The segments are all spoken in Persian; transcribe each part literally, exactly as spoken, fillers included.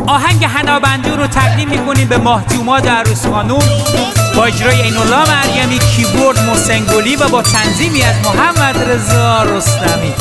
آهنگ حنابندون رو تقدیم میکنیم به ماهجوماد عروس خانوم با اجرای اینالله مریم، کیبورد محسن گلی و با تنظیمی از محمد رضا رستمی.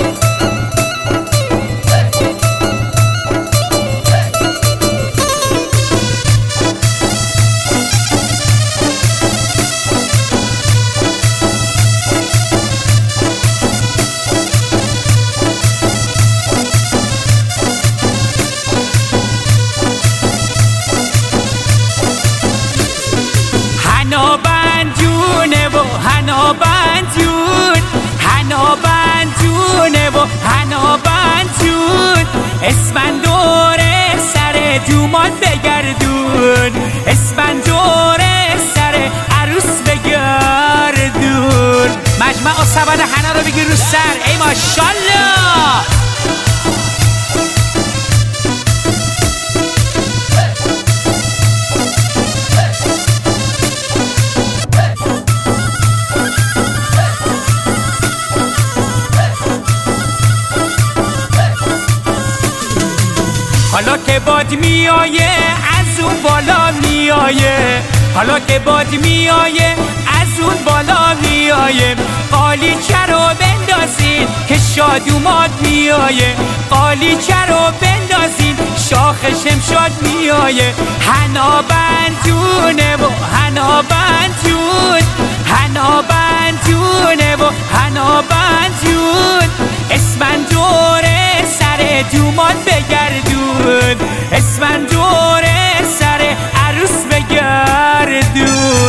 حنابند جونه و حنابند جون، حنابند جونه و حنابند جون، اسفندور سر دومات بگردون، اسفندور سر عروس بگردون. مجمع و سبد حنا رو بگیر رو سر، ای ماشالله. حالا که باد میایه از اون بالا میایه، حالا که باد میایه از اون بالا میایه، قالیچه رو بندازین که شادوماد میایه، قالیچه رو بندازین شاخ شمشاد میایه. حنابند جونه و حنابند جون، حنابند جونه و حنابند جون، اسفندور سر دوماد بگردون، اسفندور سر عروس بگردون.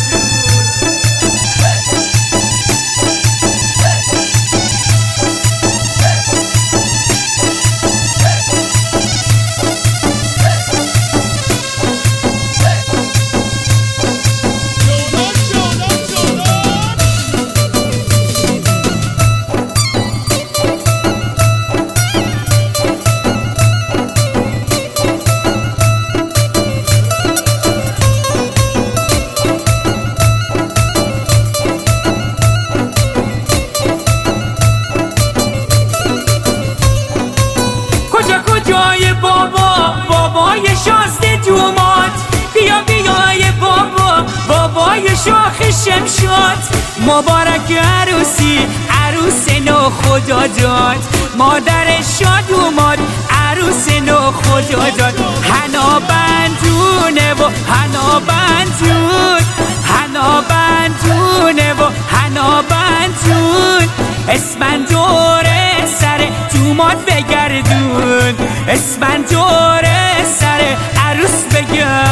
کجای بابا بابای شازده دومات، بیا بیای بابا بابای شاخ شمشاد. مبارک عروسی عروس نو خدا داد، مادر شاد اومد عروس نو خدا داد. حنابند جونه و حنابند جون، حنابند جونه و حنابند جون، اسفندور سر دومات بگردون، اسفندور سر عروس بگردون.